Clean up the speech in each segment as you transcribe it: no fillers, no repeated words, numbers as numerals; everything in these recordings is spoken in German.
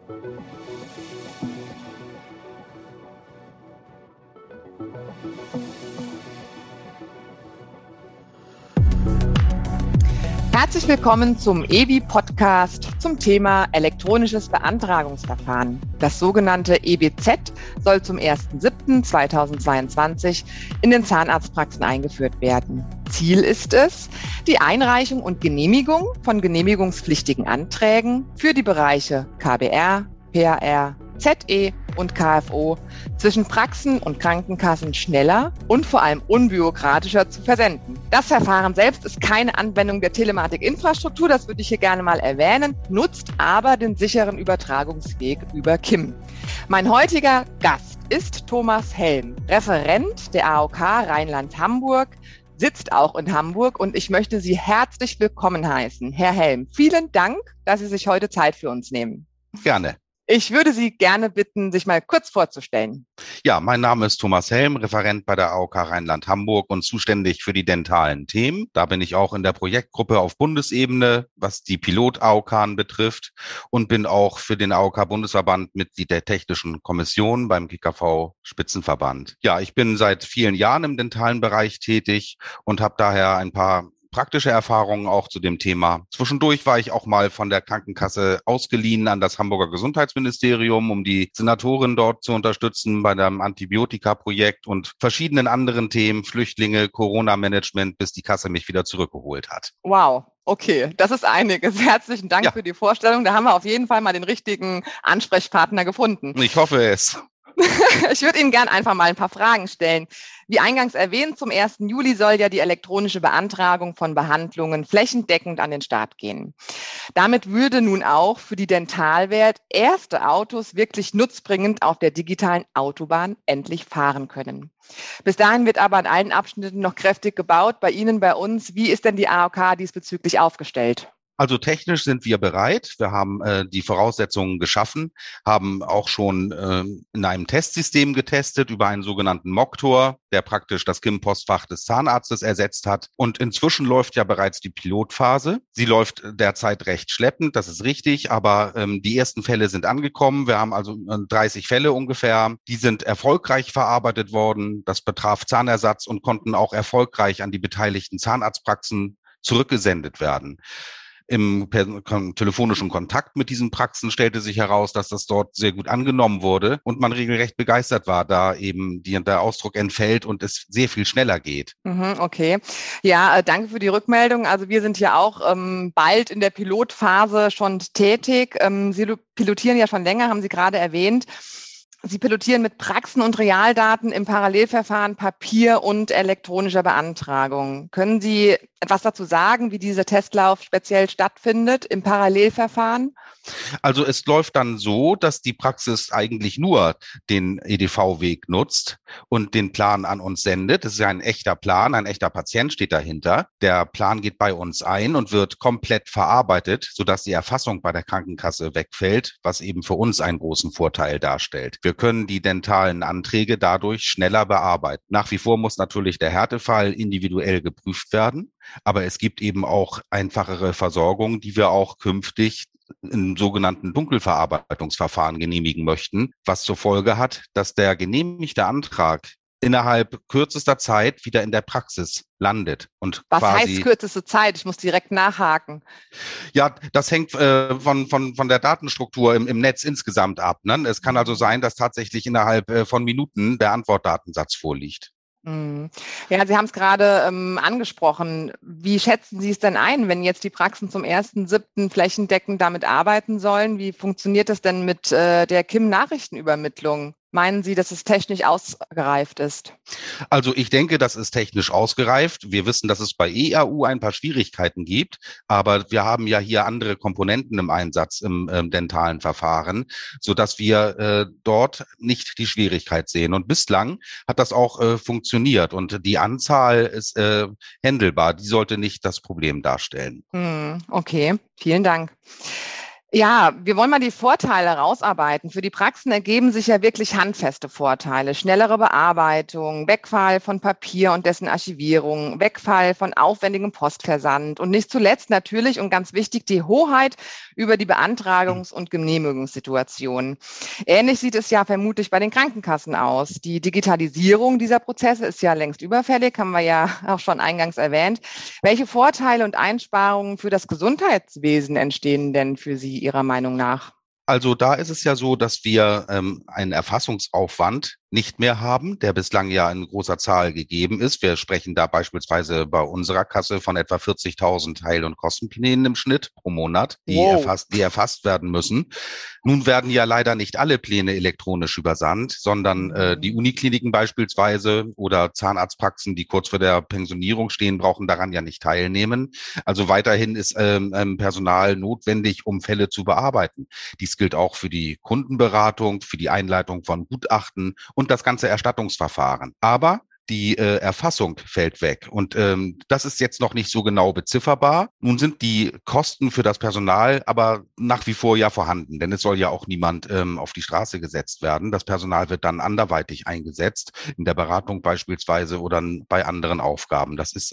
Herzlich willkommen zum EBI-Podcast zum Thema elektronisches Beantragungsverfahren. Das sogenannte EBZ soll zum 1.7.2022 in den Zahnarztpraxen eingeführt werden. Ziel ist es, die Einreichung und Genehmigung von genehmigungspflichtigen Anträgen für die Bereiche KBR, PAR, ZE und KFO zwischen Praxen und Krankenkassen schneller und vor allem unbürokratischer zu versenden. Das Verfahren selbst ist keine Anwendung der Telematikinfrastruktur, das würde ich hier gerne mal erwähnen, nutzt aber den sicheren Übertragungsweg über KIM. Mein heutiger Gast ist Thomas Helm, Referent der AOK Rheinland-Hamburg, sitzt auch in Hamburg und ich möchte Sie herzlich willkommen heißen. Herr Helm, vielen Dank, dass Sie sich heute Zeit für uns nehmen. Gerne. Ich würde Sie gerne bitten, sich mal kurz vorzustellen. Ja, mein Name ist Thomas Helm, Referent bei der AOK Rheinland-Hamburg und zuständig für die dentalen Themen. Da bin ich auch in der Projektgruppe auf Bundesebene, was die Pilot-AOK betrifft, und bin auch für den AOK-Bundesverband Mitglied der Technischen Kommission beim GKV-Spitzenverband. Ja, ich bin seit vielen Jahren im dentalen Bereich tätig und habe daher ein paar praktische Erfahrungen auch zu dem Thema. Zwischendurch war ich auch mal von der Krankenkasse ausgeliehen an das Hamburger Gesundheitsministerium, um die Senatorin dort zu unterstützen bei dem Antibiotika-Projekt und verschiedenen anderen Themen, Flüchtlinge, Corona-Management, bis die Kasse mich wieder zurückgeholt hat. Wow. Okay, das ist einiges. Herzlichen Dank für die Vorstellung. Da haben wir auf jeden Fall mal den richtigen Ansprechpartner gefunden. Ich hoffe es. Ich würde Ihnen gern einfach mal ein paar Fragen stellen. Wie eingangs erwähnt, zum 1. Juli soll ja die elektronische Beantragung von Behandlungen flächendeckend an den Start gehen. Damit würde nun auch für die Dentalwelt erste Autos wirklich nutzbringend auf der digitalen Autobahn endlich fahren können. Bis dahin wird aber an allen Abschnitten noch kräftig gebaut. Bei Ihnen, bei uns. Wie ist denn die AOK diesbezüglich aufgestellt? Also technisch sind wir bereit. Wir haben die Voraussetzungen geschaffen, haben auch schon in einem Testsystem getestet über einen sogenannten Moktor, der praktisch das KIM-Postfach des Zahnarztes ersetzt hat. Und inzwischen läuft ja bereits die Pilotphase. Sie läuft derzeit recht schleppend, das ist richtig, aber die ersten Fälle sind angekommen. Wir haben also 30 Fälle ungefähr. Die sind erfolgreich verarbeitet worden. Das betraf Zahnersatz und konnten auch erfolgreich an die beteiligten Zahnarztpraxen zurückgesendet werden. Im telefonischen Kontakt mit diesen Praxen stellte sich heraus, dass das dort sehr gut angenommen wurde und man regelrecht begeistert war, da eben der Ausdruck entfällt und es sehr viel schneller geht. Okay. Ja, danke für die Rückmeldung. Also wir sind ja auch bald in der Pilotphase schon tätig. Sie pilotieren ja schon länger, haben Sie gerade erwähnt. Sie pilotieren mit Praxen und Realdaten im Parallelverfahren Papier und elektronischer Beantragung. Können Sie etwas dazu sagen, wie dieser Testlauf speziell stattfindet im Parallelverfahren? Also es läuft dann so, dass die Praxis eigentlich nur den EDV-Weg nutzt und den Plan an uns sendet. Das ist ja ein echter Plan, ein echter Patient steht dahinter. Der Plan geht bei uns ein und wird komplett verarbeitet, sodass die Erfassung bei der Krankenkasse wegfällt, was eben für uns einen großen Vorteil darstellt. Wir können die dentalen Anträge dadurch schneller bearbeiten. Nach wie vor muss natürlich der Härtefall individuell geprüft werden, aber es gibt eben auch einfachere Versorgung, die wir auch künftig im sogenannten Dunkelverarbeitungsverfahren genehmigen möchten, was zur Folge hat, dass der genehmigte Antrag innerhalb kürzester Zeit wieder in der Praxis landet. Und was heißt kürzeste Zeit? Ich muss direkt nachhaken. Ja, das hängt von der Datenstruktur im Netz insgesamt ab. Ne? Es kann also sein, dass tatsächlich innerhalb von Minuten der Antwortdatensatz vorliegt. Ja, Sie haben es gerade angesprochen. Wie schätzen Sie es denn ein, wenn jetzt die Praxen zum 1.7. flächendeckend damit arbeiten sollen? Wie funktioniert das denn mit der KIM-Nachrichtenübermittlung? Meinen Sie, dass es technisch ausgereift ist? Also ich denke, das ist technisch ausgereift. Wir wissen, dass es bei EAU ein paar Schwierigkeiten gibt, aber wir haben ja hier andere Komponenten im Einsatz im dentalen Verfahren, sodass wir dort nicht die Schwierigkeit sehen. Und bislang hat das auch funktioniert und die Anzahl ist händelbar. Die sollte nicht das Problem darstellen. Okay, vielen Dank. Ja, wir wollen mal die Vorteile rausarbeiten. Für die Praxen ergeben sich ja wirklich handfeste Vorteile. Schnellere Bearbeitung, Wegfall von Papier und dessen Archivierung, Wegfall von aufwendigem Postversand und nicht zuletzt natürlich und ganz wichtig die Hoheit über die Beantragungs- und Genehmigungssituation. Ähnlich sieht es ja vermutlich bei den Krankenkassen aus. Die Digitalisierung dieser Prozesse ist ja längst überfällig, haben wir ja auch schon eingangs erwähnt. Welche Vorteile und Einsparungen für das Gesundheitswesen entstehen denn für Sie Ihrer Meinung nach? Also da ist es ja so, dass wir einen Erfassungsaufwand nicht mehr haben, der bislang ja in großer Zahl gegeben ist. Wir sprechen da beispielsweise bei unserer Kasse von etwa 40.000 Heil- und Kostenplänen im Schnitt pro Monat, Wow. die erfasst werden müssen. Nun werden ja leider nicht alle Pläne elektronisch übersandt, sondern die Unikliniken beispielsweise oder Zahnarztpraxen, die kurz vor der Pensionierung stehen, brauchen daran ja nicht teilnehmen. Also weiterhin ist Personal notwendig, um Fälle zu bearbeiten. Dies gilt auch für die Kundenberatung, für die Einleitung von Gutachten und das ganze Erstattungsverfahren. Aber die Erfassung fällt weg. Und das ist jetzt noch nicht so genau bezifferbar. Nun sind die Kosten für das Personal aber nach wie vor ja vorhanden, denn es soll ja auch niemand auf die Straße gesetzt werden. Das Personal wird dann anderweitig eingesetzt, in der Beratung beispielsweise oder bei anderen Aufgaben. Das ist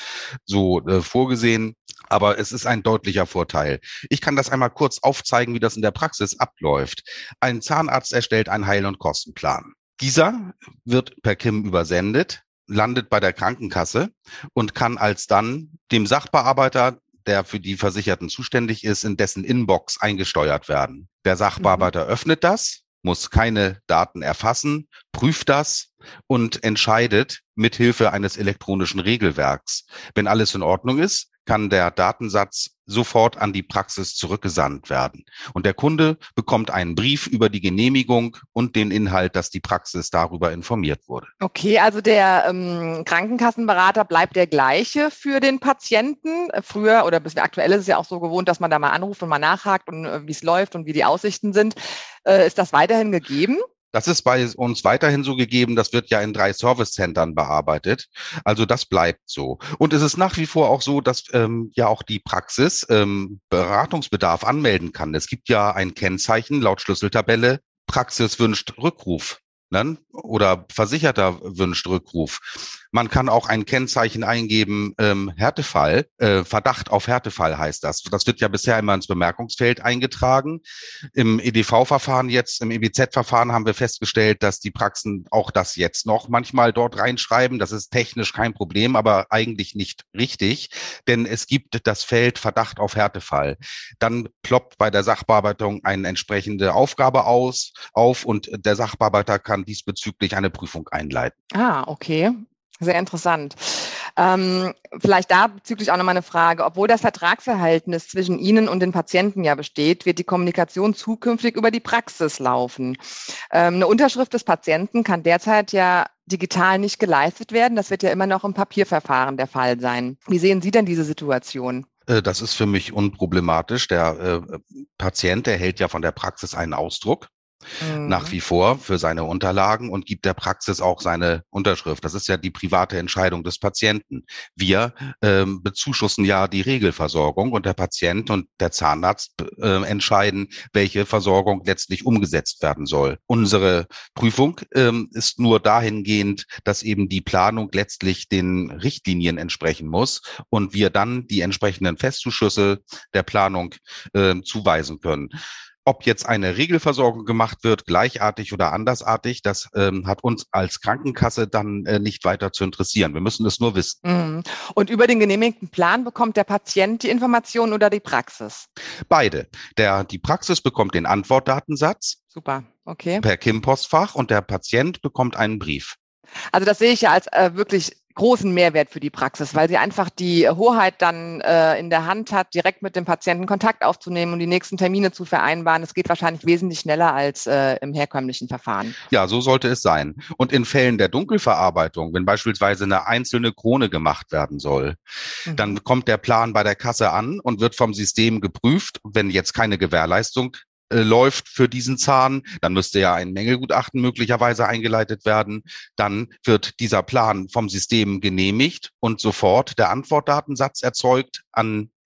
so vorgesehen. Aber es ist ein deutlicher Vorteil. Ich kann das einmal kurz aufzeigen, wie das in der Praxis abläuft. Ein Zahnarzt erstellt einen Heil- und Kostenplan. Dieser wird per KIM übersendet, landet bei der Krankenkasse und kann alsdann dem Sachbearbeiter, der für die Versicherten zuständig ist, in dessen Inbox eingesteuert werden. Der Sachbearbeiter öffnet das, muss keine Daten erfassen, prüft das und entscheidet mithilfe eines elektronischen Regelwerks. Wenn alles in Ordnung ist, kann der Datensatz sofort an die Praxis zurückgesandt werden. Und der Kunde bekommt einen Brief über die Genehmigung und den Inhalt, dass die Praxis darüber informiert wurde. Okay, also der Krankenkassenberater bleibt der gleiche für den Patienten. Früher oder bis aktuell ist es ja auch so gewohnt, dass man da mal anruft und mal nachhakt und wie es läuft und wie die Aussichten sind. Ist das weiterhin gegeben? Das ist bei uns weiterhin so gegeben. Das wird ja in 3 Service-Centern bearbeitet. Also das bleibt so. Und es ist nach wie vor auch so, dass ja auch die Praxis Beratungsbedarf anmelden kann. Es gibt ja ein Kennzeichen laut Schlüsseltabelle, Praxis wünscht Rückruf. Ne? Oder Versicherter wünscht Rückruf. Man kann auch ein Kennzeichen eingeben, Härtefall, Verdacht auf Härtefall heißt das. Das wird ja bisher immer ins Bemerkungsfeld eingetragen. Im EDV-Verfahren jetzt, im EBZ-Verfahren haben wir festgestellt, dass die Praxen auch das jetzt noch manchmal dort reinschreiben. Das ist technisch kein Problem, aber eigentlich nicht richtig, denn es gibt das Feld Verdacht auf Härtefall. Dann ploppt bei der Sachbearbeitung eine entsprechende Aufgabe auf und der Sachbearbeiter kann diesbezüglich eine Prüfung einleiten. Ah, okay. Sehr interessant. Vielleicht da bezüglich auch nochmal eine Frage. Obwohl das Vertragsverhältnis zwischen Ihnen und den Patienten ja besteht, wird die Kommunikation zukünftig über die Praxis laufen. Eine Unterschrift des Patienten kann derzeit ja digital nicht geleistet werden. Das wird ja immer noch im Papierverfahren der Fall sein. Wie sehen Sie denn diese Situation? Das ist für mich unproblematisch. Der Patient erhält ja von der Praxis einen Ausdruck. Nach wie vor für seine Unterlagen und gibt der Praxis auch seine Unterschrift. Das ist ja die private Entscheidung des Patienten. Wir bezuschussen ja die Regelversorgung und der Patient und der Zahnarzt entscheiden, welche Versorgung letztlich umgesetzt werden soll. Unsere Prüfung ist nur dahingehend, dass eben die Planung letztlich den Richtlinien entsprechen muss und wir dann die entsprechenden Festzuschüsse der Planung zuweisen können. Ob jetzt eine Regelversorgung gemacht wird, gleichartig oder andersartig, das hat uns als Krankenkasse dann nicht weiter zu interessieren. Wir müssen es nur wissen. Und über den genehmigten Plan bekommt der Patient die Information oder die Praxis? Beide. Die Praxis bekommt den Antwortdatensatz. Super, okay. Per KIM-Postfach und der Patient bekommt einen Brief. Also das sehe ich ja als wirklich großen Mehrwert für die Praxis, weil sie einfach die Hoheit dann in der Hand hat, direkt mit dem Patienten Kontakt aufzunehmen und die nächsten Termine zu vereinbaren. Es geht wahrscheinlich wesentlich schneller als im herkömmlichen Verfahren. Ja, so sollte es sein. Und in Fällen der Dunkelverarbeitung, wenn beispielsweise eine einzelne Krone gemacht werden soll, dann kommt der Plan bei der Kasse an und wird vom System geprüft. Wenn jetzt keine Gewährleistung läuft für diesen Zahn, dann müsste ja ein Mängelgutachten möglicherweise eingeleitet werden. Dann wird dieser Plan vom System genehmigt und sofort der Antwortdatensatz erzeugt an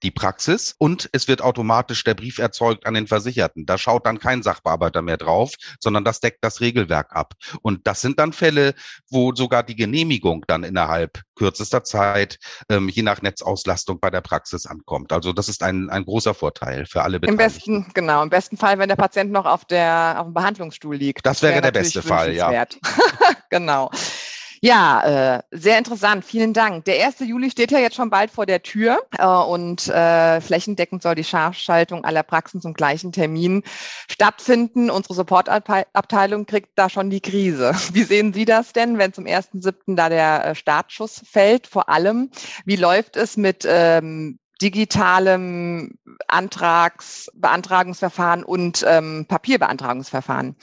die Praxis, und es wird automatisch der Brief erzeugt an den Versicherten. Da schaut dann kein Sachbearbeiter mehr drauf, sondern das deckt das Regelwerk ab. Und das sind dann Fälle, wo sogar die Genehmigung dann innerhalb kürzester Zeit, je nach Netzauslastung, bei der Praxis ankommt. Also das ist ein großer Vorteil für alle Beteiligten. Im besten Fall, wenn der Patient noch auf dem Behandlungsstuhl liegt. Das wäre der beste Fall, ja. Genau. Ja, sehr interessant. Vielen Dank. Der 1. Juli steht ja jetzt schon bald vor der Tür und flächendeckend soll die Scharfschaltung aller Praxen zum gleichen Termin stattfinden. Unsere Supportabteilung kriegt da schon die Krise. Wie sehen Sie das denn, wenn zum 1.7. da der Startschuss fällt? Vor allem, wie läuft es mit digitalem Beantragungsverfahren und Papierbeantragungsverfahren?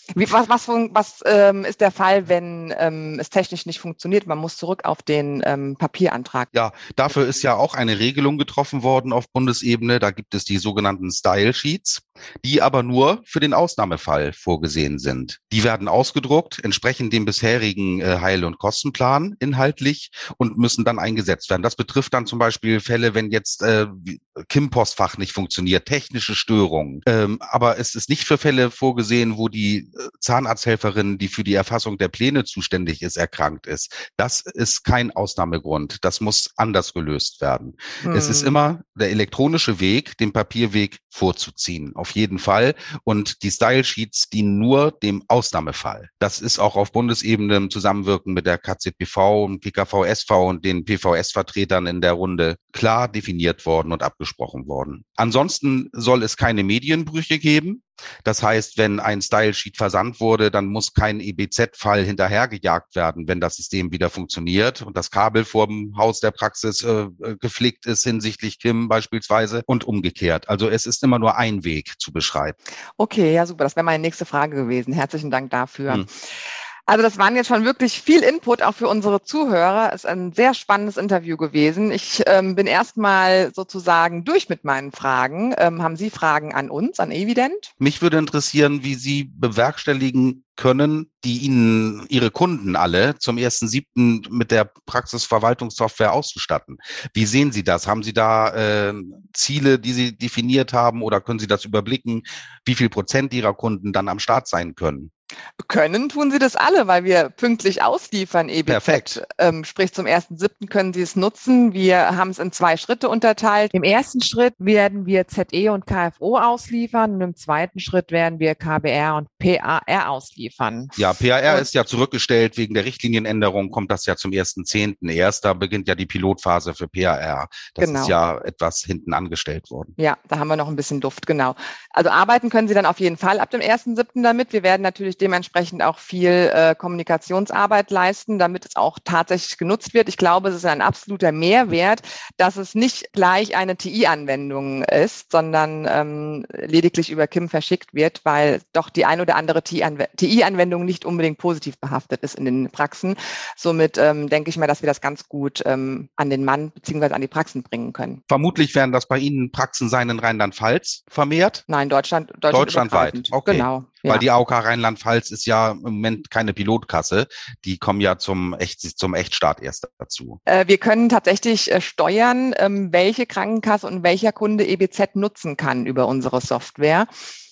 Was ist der Fall, wenn es technisch nicht funktioniert? Man muss zurück auf den Papierantrag. Ja, dafür ist ja auch eine Regelung getroffen worden auf Bundesebene. Da gibt es die sogenannten Style Sheets, die aber nur für den Ausnahmefall vorgesehen sind. Die werden ausgedruckt, entsprechend dem bisherigen Heil- und Kostenplan inhaltlich, und müssen dann eingesetzt werden. Das betrifft dann zum Beispiel Fälle, wenn jetzt KIM-Postfach nicht funktioniert, technische Störungen. Aber es ist nicht für Fälle vorgesehen, wo die Zahnarzthelferin, die für die Erfassung der Pläne zuständig ist, erkrankt ist. Das ist kein Ausnahmegrund. Das muss anders gelöst werden. Es ist immer der elektronische Weg, den Papierweg vorzuziehen. Auf jeden Fall. Und die Style Sheets dienen nur dem Ausnahmefall. Das ist auch auf Bundesebene im Zusammenwirken mit der KZBV und PKV-SV und den PVS-Vertretern in der Runde klar definiert worden und abgesprochen worden. Ansonsten soll es keine Medienbrüche geben. Das heißt, wenn ein Style-Sheet versandt wurde, dann muss kein EBZ-Fall hinterhergejagt werden, wenn das System wieder funktioniert und das Kabel vor dem Haus der Praxis geflickt ist hinsichtlich KIM beispielsweise und umgekehrt. Also es ist immer nur ein Weg zu beschreiben. Okay, ja super. Das wäre meine nächste Frage gewesen. Herzlichen Dank dafür. Also das waren jetzt schon wirklich viel Input auch für unsere Zuhörer. Es ist ein sehr spannendes Interview gewesen. Ich bin erstmal sozusagen durch mit meinen Fragen. Haben Sie Fragen an uns, an Evident? Mich würde interessieren, wie Sie bewerkstelligen können, die Ihnen Ihre Kunden alle zum 1.7. mit der Praxisverwaltungssoftware auszustatten. Wie sehen Sie das? Haben Sie da Ziele, die Sie definiert haben, oder können Sie das überblicken, wie viel Prozent Ihrer Kunden dann am Start sein können? Können tun Sie das alle, weil wir pünktlich ausliefern, EBZ. Perfekt. Sprich, zum 1.7. können Sie es nutzen. Wir haben es in 2 Schritte unterteilt. Im ersten Schritt werden wir ZE und KFO ausliefern und im zweiten Schritt werden wir KBR und PAR ausliefern. Ja, PAR ist ja zurückgestellt wegen der Richtlinienänderung, kommt das ja zum 1.10. erst. Da beginnt ja die Pilotphase für PAR. Das ist ja etwas hinten angestellt worden. Ja, da haben wir noch ein bisschen Luft, genau. Also arbeiten können Sie dann auf jeden Fall ab dem 1.7. damit. Wir werden natürlich dementsprechend auch viel Kommunikationsarbeit leisten, damit es auch tatsächlich genutzt wird. Ich glaube, es ist ein absoluter Mehrwert, dass es nicht gleich eine TI-Anwendung ist, sondern lediglich über KIM verschickt wird, weil doch die ein oder andere TI-Anwendung nicht unbedingt positiv behaftet ist in den Praxen. Somit denke ich mal, dass wir das ganz gut an den Mann bzw. an die Praxen bringen können. Vermutlich werden das bei Ihnen Praxen sein in Rheinland-Pfalz vermehrt? Nein, deutschlandweit. Okay. Genau. Ja. Weil die AOK Rheinland-Pfalz ist ja im Moment keine Pilotkasse. Die kommen ja zum Echtstart erst dazu. Wir können tatsächlich steuern, welche Krankenkasse und welcher Kunde EBZ nutzen kann über unsere Software.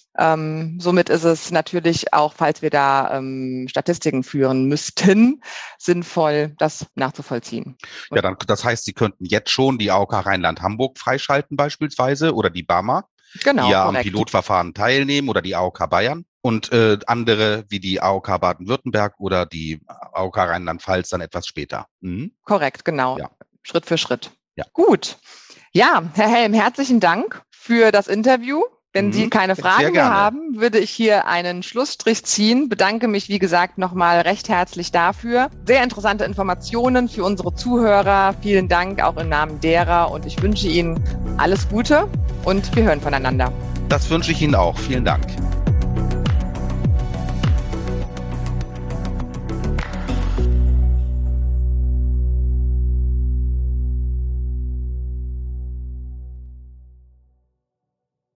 Somit ist es natürlich auch, falls wir da Statistiken führen müssten, sinnvoll, das nachzuvollziehen. Ja, dann, das heißt, Sie könnten jetzt schon die AOK Rheinland-Hamburg freischalten beispielsweise oder die BAMA, genau, die ja korrekt. am Pilotverfahren teilnehmen, oder die AOK Bayern. Und andere wie die AOK Baden-Württemberg oder die AOK Rheinland-Pfalz dann etwas später. Korrekt, genau. Ja. Schritt für Schritt. Ja. Gut. Ja, Herr Helm, herzlichen Dank für das Interview. Wenn Sie keine Fragen mehr haben, würde ich hier einen Schlussstrich ziehen. Bedanke mich, wie gesagt, nochmal recht herzlich dafür. Sehr interessante Informationen für unsere Zuhörer. Vielen Dank auch im Namen derer, und ich wünsche Ihnen alles Gute und wir hören voneinander. Das wünsche ich Ihnen auch. Vielen Dank.